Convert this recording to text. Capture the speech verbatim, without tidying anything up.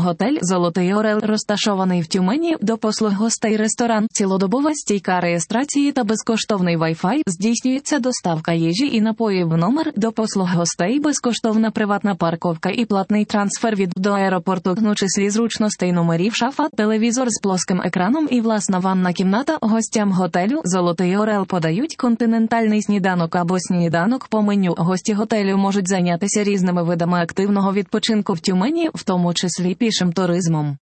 Готель «Золотий Орел» розташований в Тюмені, до послуг гостей ресторан, цілодобова стійка реєстрації та безкоштовний Wi-Fi, здійснюється доставка їжі і напоїв в номер, до послуг гостей безкоштовна приватна парковка і платний трансфер від до аеропорту, у числі зручностей номерів шафа, телевізор з плоским екраном і власна ванна кімната. Гостям готелю «Золотий Орел» подають континентальний сніданок або сніданок по меню. Гості готелю можуть зайнятися різними видами активного відпочинку в Тюмені, в тому числі пішим туризмом.